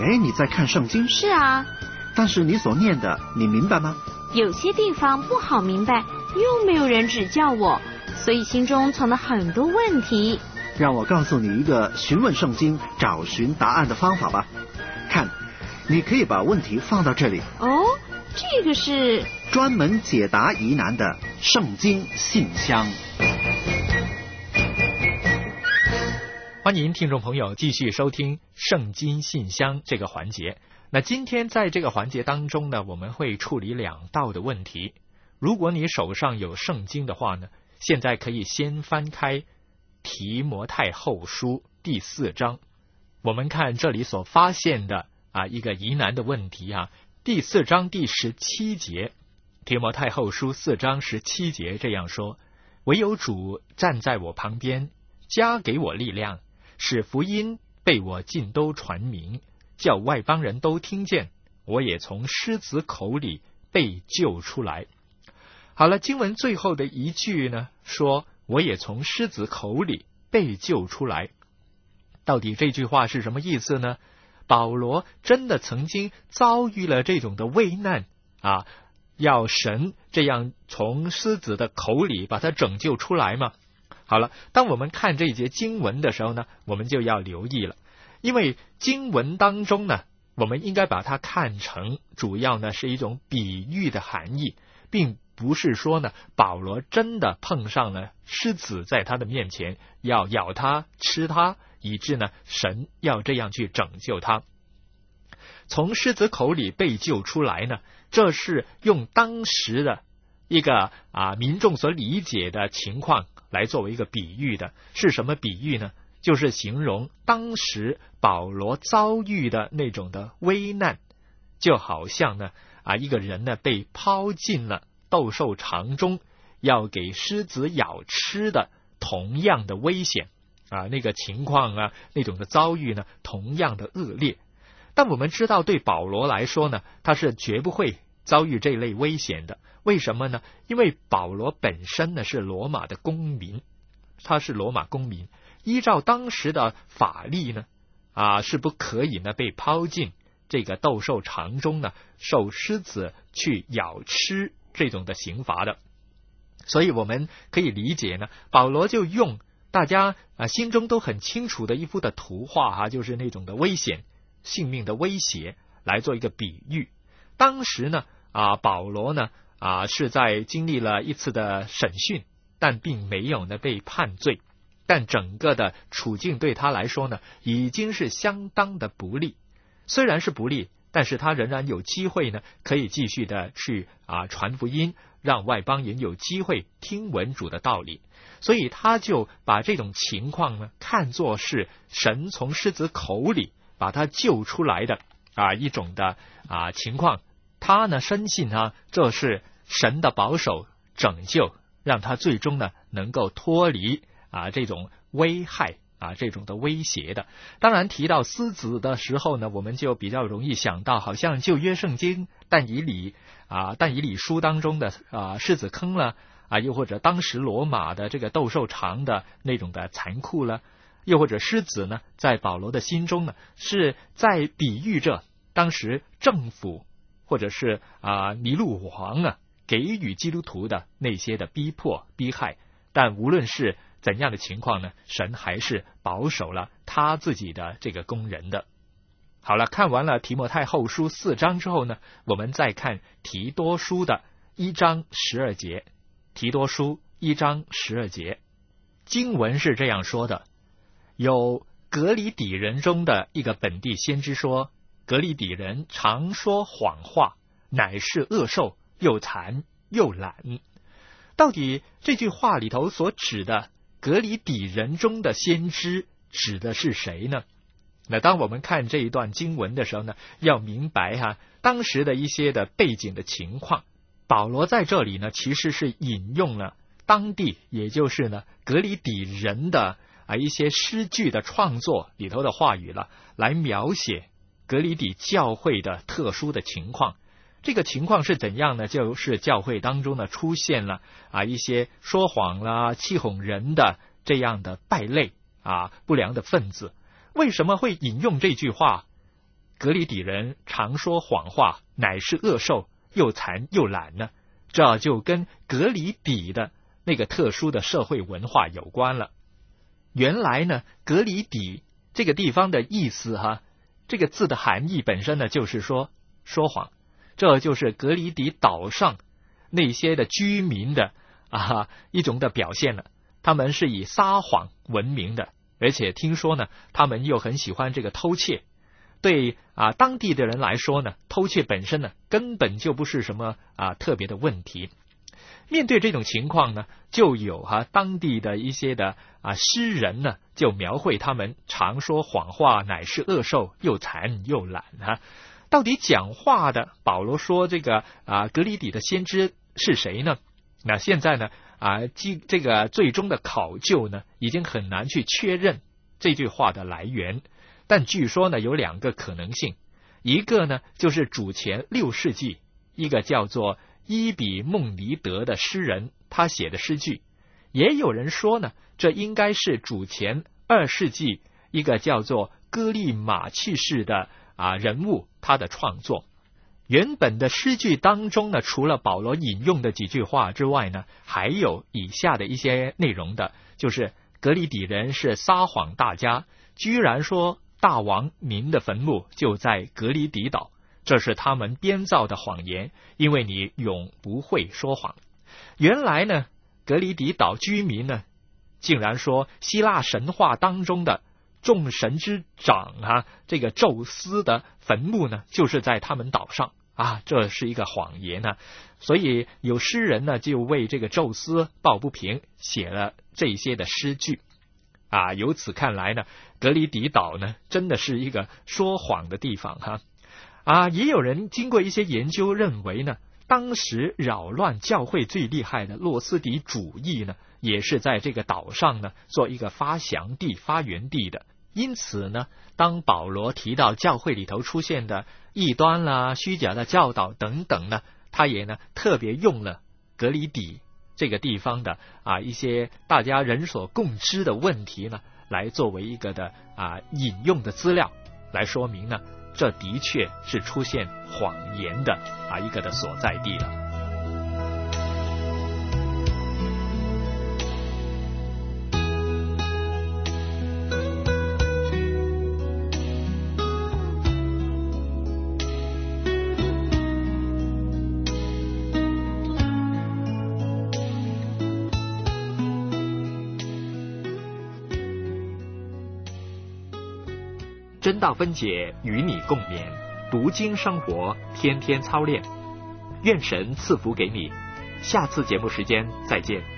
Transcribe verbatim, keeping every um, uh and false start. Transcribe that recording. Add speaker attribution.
Speaker 1: 哎，你在看圣经？
Speaker 2: 是啊。
Speaker 1: 但是你所念的，你明白吗？
Speaker 2: 有些地方不好明白，又没有人指教我，所以心中存了很多问题。
Speaker 1: 让我告诉你一个询问圣经、找寻答案的方法吧。看，你可以把问题放到这里。
Speaker 2: 哦，这个是
Speaker 1: 专门解答疑难的圣经信箱。
Speaker 3: 欢迎听众朋友继续收听圣经信箱这个环节。那今天在这个环节当中呢，我们会处理两道的问题。如果你手上有圣经的话呢，现在可以先翻开提摩太后书第四章。我们看这里所发现的啊一个疑难的问题啊，第四章第十七节，提摩太后书四章十七节这样说：唯有主站在我旁边，加给我力量，使福音被我尽都传明，叫外邦人都听见，我也从狮子口里被救出来。好了，经文最后的一句呢，说我也从狮子口里被救出来。到底这句话是什么意思呢？保罗真的曾经遭遇了这种的危难啊，要神这样从狮子的口里把他拯救出来吗？好了，当我们看这节经文的时候呢，我们就要留意了，因为经文当中呢，我们应该把它看成主要呢是一种比喻的含义，并不是说呢保罗真的碰上了狮子在他的面前要咬他吃他，以致呢神要这样去拯救他。从狮子口里被救出来呢，这是用当时的一个啊民众所理解的情况来作为一个比喻的。是什么比喻呢？就是形容当时保罗遭遇的那种的危难，就好像呢啊一个人呢被抛进了斗兽场中，要给狮子咬吃的同样的危险啊，那个情况啊，那种的遭遇呢，同样的恶劣。但我们知道，对保罗来说呢，他是绝不会遭遇这类危险的。为什么呢？因为保罗本身呢是罗马的公民，他是罗马公民，依照当时的法律呢，啊是不可以呢被抛进这个斗兽场中呢，受狮子去咬吃这种的刑罚的。所以我们可以理解呢，保罗就用大家啊心中都很清楚的一幅的图画啊，就是那种的危险、性命的威胁来做一个比喻。当时呢啊保罗呢啊是在经历了一次的审讯，但并没有呢被判罪，但整个的处境对他来说呢已经是相当的不利。虽然是不利，但是他仍然有机会呢可以继续的去啊传福音，让外邦人有机会听闻主的道理。所以他就把这种情况呢看作是神从狮子口里把他救出来的啊一种的啊情况。他呢深信啊这是神的保守拯救，让他最终呢能够脱离啊这种危害啊这种的威胁的。当然提到狮子的时候呢，我们就比较容易想到好像旧约圣经但以理啊但以理书当中的啊狮子坑了啊，又或者当时罗马的这个斗兽场的那种的残酷了，又或者狮子呢在保罗的心中呢是在比喻着当时政府或者是啊尼禄王啊给予基督徒的那些的逼迫逼害。但无论是怎样的情况呢，神还是保守了他自己的这个工人的。好了，看完了提摩太后书四章之后呢，我们再看提多书的一章十二节。提多书一章十二节，经文是这样说的：有革里底人中的一个本地先知说，革里底人常说谎话，乃是恶兽，又残又懒。到底这句话里头所指的革里底人中的先知指的是谁呢？那当我们看这一段经文的时候呢，要明白哈、啊、当时的一些的背景的情况。保罗在这里呢其实是引用了当地也就是呢革里底人的啊一些诗句的创作里头的话语了，来描写革里底教会的特殊的情况。这个情况是怎样呢？就是教会当中呢出现了啊一些说谎啦、欺哄人的这样的败类啊不良的分子。为什么会引用这句话？ 革哩底人常说谎话，乃是恶兽，又残又懒呢？这就跟革哩底的那个特殊的社会文化有关了。原来呢，革哩底这个地方的意思哈，这个字的含义本身呢，就是说说谎。这就是革哩底岛上那些的居民的啊一种的表现了。他们是以撒谎闻名的，而且听说呢，他们又很喜欢这个偷窃。对啊，当地的人来说呢，偷窃本身呢，根本就不是什么啊特别的问题。面对这种情况呢，就有哈、啊、当地的一些的啊诗人呢，就描绘他们常说谎话，乃是恶兽，又残又懒啊。到底讲话的保罗说这个啊革哩底的先知是谁呢？那现在呢啊这这个最终的考究呢，已经很难去确认这句话的来源。但据说呢有两个可能性，一个呢就是主前六世纪一个叫做伊比孟尼德的诗人他写的诗句，也有人说呢这应该是主前二世纪一个叫做歌利马去世的啊人物他的创作。原本的诗句当中呢，除了保罗引用的几句话之外呢，还有以下的一些内容的，就是革哩底人是撒谎大家，居然说大王您的坟墓就在革哩底岛，这是他们编造的谎言，因为你永不会说谎。原来呢，革哩底岛居民呢，竟然说希腊神话当中的众神之长啊，这个宙斯的坟墓呢，就是在他们岛上啊，这是一个谎言呢。所以有诗人呢，就为这个宙斯抱不平，写了这些的诗句啊。由此看来呢，革哩底岛呢，真的是一个说谎的地方哈啊。也有人经过一些研究认为呢，当时扰乱教会最厉害的诺斯底主义呢，也是在这个岛上呢做一个发祥地、发源地的。因此呢，当保罗提到教会里头出现的异端啦、虚假的教导等等呢，他也呢特别用了革哩底这个地方的啊一些大家人所共知的问题呢，来作为一个的啊引用的资料，来说明呢，这的确是出现谎言的啊一个的所在地了。真道分解，与你共勉，读经生活，天天操练。愿神赐福给你。下次节目时间再见。